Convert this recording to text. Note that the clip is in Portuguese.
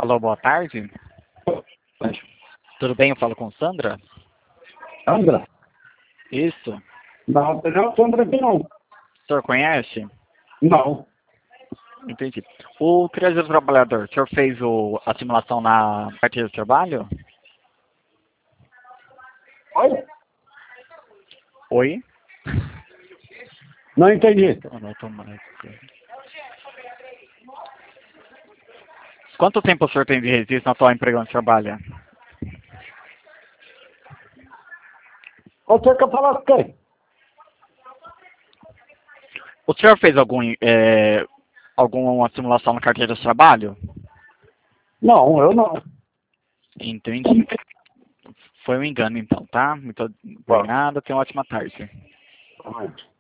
Alô, boa tarde. Tudo bem? Eu falo com Sandra? Sandra? Isso. Não, não, Sandra aqui não. O senhor conhece? Não. Entendi. O Criador do Trabalhador, o senhor fez a simulação na carteira de trabalho? Oi? Oi? Não entendi. Quanto tempo o senhor tem de registro na atual emprego onde trabalha? Você quer falar com quem? O senhor fez alguma simulação na carteira de trabalho? Não, eu não. Entendi. Foi um engano então, tá? Muito obrigado, tenha uma ótima tarde. Tá.